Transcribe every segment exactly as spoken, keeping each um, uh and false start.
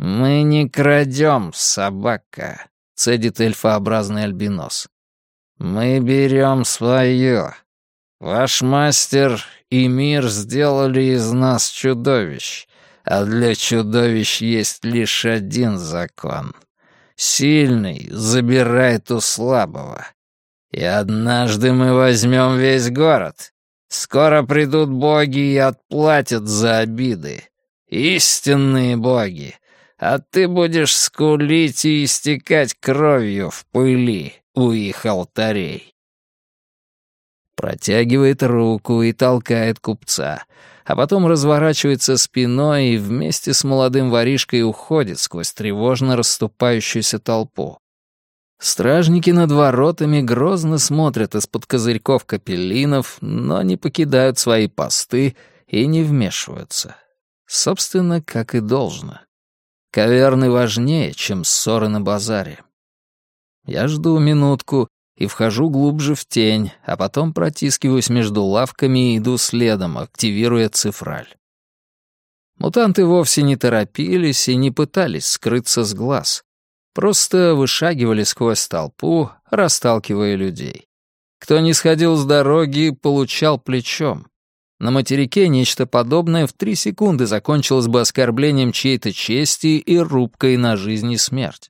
«Мы не крадем, собака», — цедит эльфообразный альбинос. «Мы берем свое. Ваш мастер и мир сделали из нас чудовищ, а для чудовищ есть лишь один закон. Сильный забирает у слабого. И однажды мы возьмем весь город. Скоро придут боги и отплатят за обиды. Истинные боги. А ты будешь скулить и истекать кровью в пыли у их алтарей». Протягивает руку и толкает купца, а потом разворачивается спиной и вместе с молодым воришкой уходит сквозь тревожно расступающуюся толпу. Стражники над воротами грозно смотрят из-под козырьков капеллинов, но не покидают свои посты и не вмешиваются. Собственно, как и должно. Каверны важнее, чем ссоры на базаре. Я жду минутку и вхожу глубже в тень, а потом протискиваюсь между лавками и иду следом, активируя цифраль. Мутанты вовсе не торопились и не пытались скрыться с глаз. Просто вышагивали сквозь толпу, расталкивая людей. Кто не сходил с дороги, получал плечом. На материке нечто подобное в три секунды закончилось бы оскорблением чьей-то чести и рубкой на жизнь и смерть.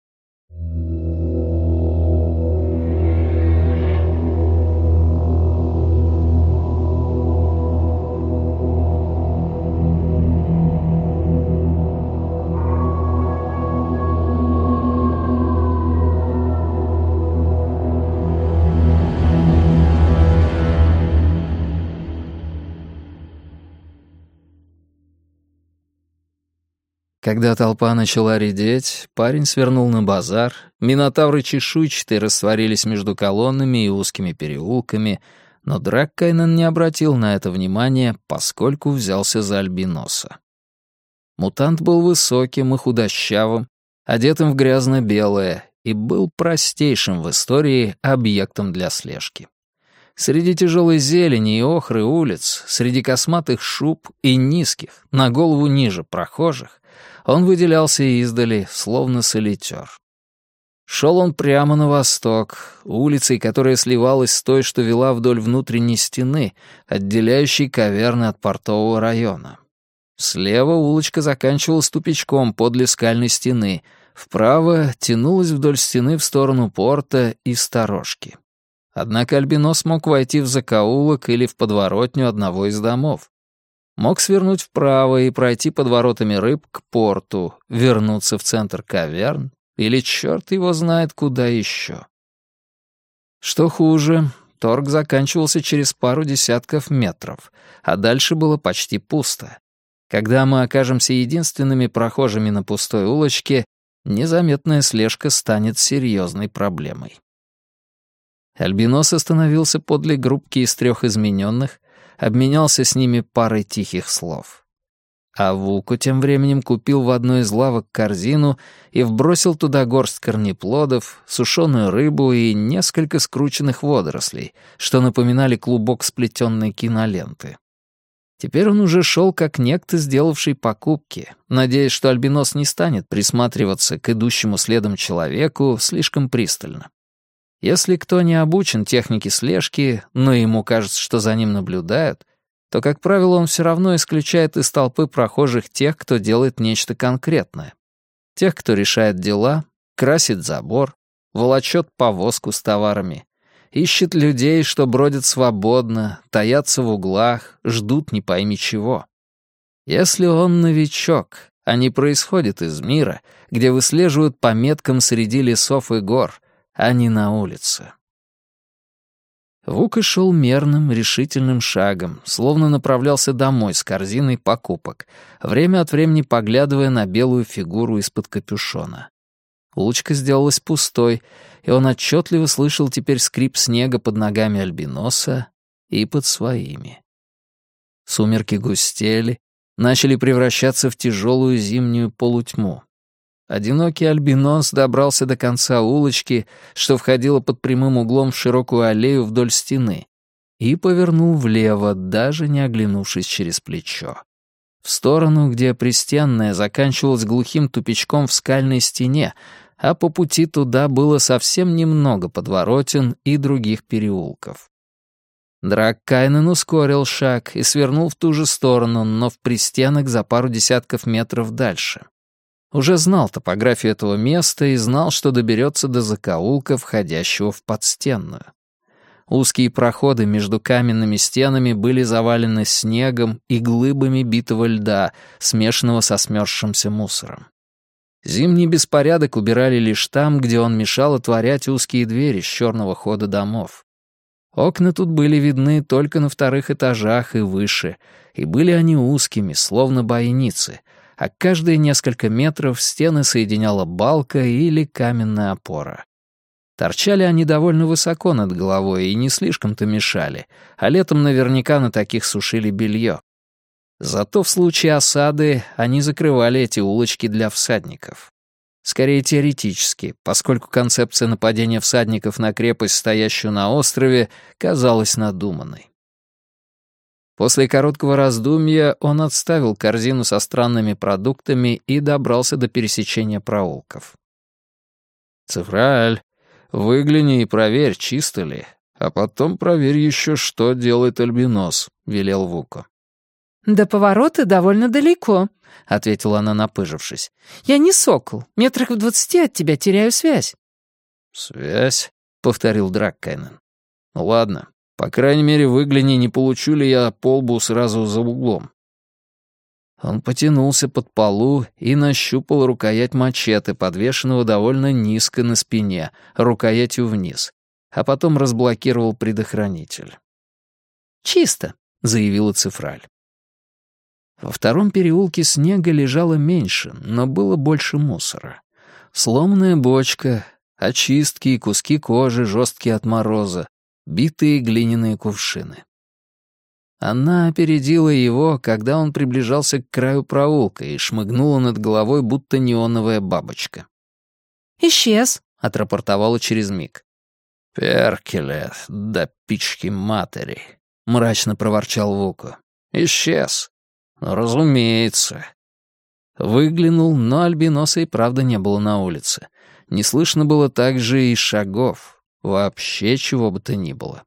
Когда толпа начала редеть, парень свернул на базар, минотавры чешуйчатые растворились между колоннами и узкими переулками, но Драккайнен не обратил на это внимания, поскольку взялся за альбиноса. Мутант был высоким и худощавым, одетым в грязно-белое, и был простейшим в истории объектом для слежки. Среди тяжелой зелени и охры улиц, среди косматых шуб и низких, на голову ниже прохожих, он выделялся издали, словно солитер. Шел он прямо на восток, улицей, которая сливалась с той, что вела вдоль внутренней стены, отделяющей каверны от портового района. Слева улочка заканчивалась тупичком подле скальной стены, вправо тянулась вдоль стены в сторону порта и сторожки. Однако альбинос мог войти в закоулок или в подворотню одного из домов. Мог свернуть вправо и пройти под воротами рыб к порту, вернуться в центр каверн или черт его знает куда еще. Что хуже, торг заканчивался через пару десятков метров, а дальше было почти пусто. Когда мы окажемся единственными прохожими на пустой улочке, незаметная слежка станет серьезной проблемой. Альбинос остановился подле группки из трех измененных, обменялся с ними парой тихих слов. А Вуко тем временем купил в одной из лавок корзину и вбросил туда горсть корнеплодов, сушеную рыбу и несколько скрученных водорослей, что напоминали клубок сплетенной киноленты. Теперь он уже шел как некто, сделавший покупки, надеясь, что альбинос не станет присматриваться к идущему следом человеку слишком пристально. Если кто не обучен технике слежки, но ему кажется, что за ним наблюдают, то, как правило, он все равно исключает из толпы прохожих тех, кто делает нечто конкретное. Тех, кто решает дела, красит забор, волочет повозку с товарами, ищет людей, что бродят свободно, таятся в углах, ждут не пойми чего. Если он новичок, а не происходит из мира, где выслеживают по меткам среди лесов и гор, а не на улице. Вука шел мерным, решительным шагом, словно направлялся домой с корзиной покупок, время от времени поглядывая на белую фигуру из-под капюшона. Улочка сделалась пустой, и он отчетливо слышал теперь скрип снега под ногами альбиноса и под своими. Сумерки густели, начали превращаться в тяжелую зимнюю полутьму. Одинокий альбинос добрался до конца улочки, что входило под прямым углом в широкую аллею вдоль стены, и повернул влево, даже не оглянувшись через плечо. В сторону, где пристенная заканчивалась глухим тупичком в скальной стене, а по пути туда было совсем немного подворотен и других переулков. Драккайнен ускорил шаг и свернул в ту же сторону, но в пристенок за пару десятков метров дальше. Уже знал топографию этого места и знал, что доберется до закоулка, входящего в подстенную. Узкие проходы между каменными стенами были завалены снегом и глыбами битого льда, смешанного со смерзшимся мусором. Зимний беспорядок убирали лишь там, где он мешал отворять узкие двери с черного хода домов. Окна тут были видны только на вторых этажах и выше, и были они узкими, словно бойницы, а каждые несколько метров стены соединяла балка или каменная опора. Торчали они довольно высоко над головой и не слишком-то мешали, а летом наверняка на таких сушили белье. Зато в случае осады они закрывали эти улочки для всадников. Скорее теоретически, поскольку концепция нападения всадников на крепость, стоящую на острове, казалась надуманной. После короткого раздумья он отставил корзину со странными продуктами и добрался до пересечения проулков. «Цифраль, выгляни и проверь, чисто ли, а потом проверь еще, что делает альбинос», — велел Вуко. «До поворота довольно далеко», — ответила она, напыжившись. «Я не сокол. Метрах в двадцати от тебя теряю связь». «Связь?» — повторил Драккайнен. «Ну ладно, по крайней мере, выгляни, не получу ли я полбу сразу за углом». Он потянулся под полу и нащупал рукоять мачете, подвешенного довольно низко на спине, рукоятью вниз, а потом разблокировал предохранитель. «Чисто», — заявила Цифраль. Во втором переулке снега лежало меньше, но было больше мусора. Сломанная бочка, очистки и куски кожи, жесткие от мороза, битые глиняные кувшины. Она опередила его, когда он приближался к краю проулка и шмыгнула над головой, будто неоновая бабочка. «Исчез», — отрапортовала через миг. «Перкеле, да пички матери», — мрачно проворчал Вуко. «Исчез. Ну, разумеется». Выглянул, но альбиноса и правда не было на улице. Не слышно было также и шагов. Вообще чего бы то ни было.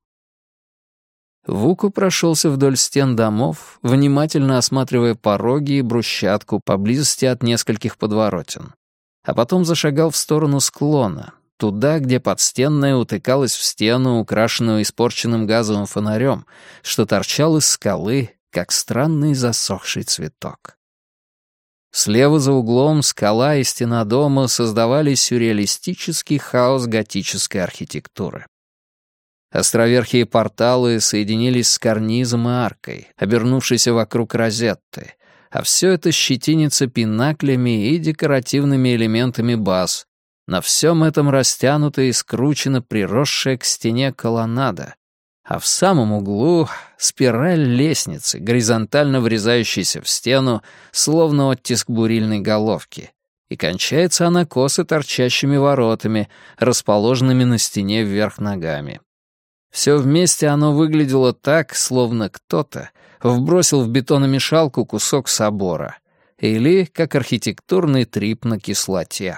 Вуко прошелся вдоль стен домов, внимательно осматривая пороги и брусчатку поблизости от нескольких подворотен. А потом зашагал в сторону склона, туда, где подстенная утыкалась в стену, украшенную испорченным газовым фонарем, что торчал из скалы, как странный засохший цветок. Слева за углом скала и стена дома создавали сюрреалистический хаос готической архитектуры. Островерхие порталы соединились с карнизом и аркой, обернувшейся вокруг розетты, а все это щетинится пинаклями и декоративными элементами баз. На всем этом растянута и скручена приросшая к стене колоннада, а в самом углу — спираль лестницы, горизонтально врезающейся в стену, словно оттиск бурильной головки, и кончается она косо торчащими воротами, расположенными на стене вверх ногами. Все вместе оно выглядело так, словно кто-то вбросил в бетономешалку кусок собора или как архитектурный трип на кислоте.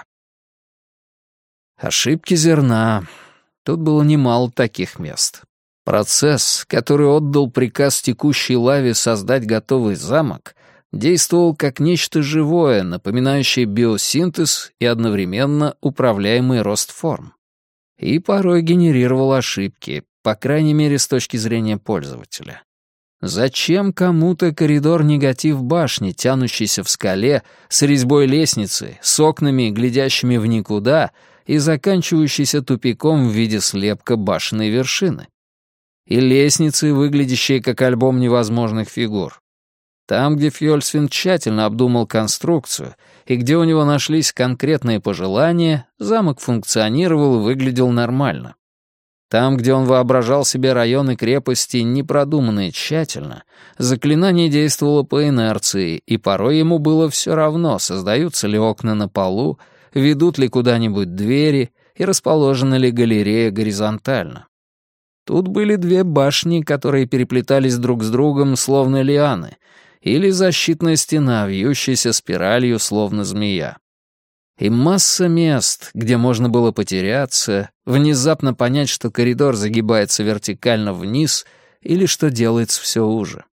Ошибки зерна. Тут было немало таких мест. Процесс, который отдал приказ текущей лаве создать готовый замок, действовал как нечто живое, напоминающее биосинтез и одновременно управляемый рост форм. И порой генерировал ошибки, по крайней мере, с точки зрения пользователя. Зачем кому-то коридор-негатив башни, тянущийся в скале, с резьбой лестницы, с окнами, глядящими в никуда, и заканчивающийся тупиком в виде слепка башенной вершины? И лестницы, выглядящие как альбом невозможных фигур. Там, где Фьёльсвин тщательно обдумал конструкцию и где у него нашлись конкретные пожелания, замок функционировал и выглядел нормально. Там, где он воображал себе районы крепости, не продуманные тщательно, заклинание действовало по инерции, и порой ему было все равно, создаются ли окна на полу, ведут ли куда-нибудь двери и расположена ли галерея горизонтально. Тут были две башни, которые переплетались друг с другом, словно лианы, или защитная стена, вьющаяся спиралью, словно змея. И масса мест, где можно было потеряться, внезапно понять, что коридор загибается вертикально вниз или что делается все уже.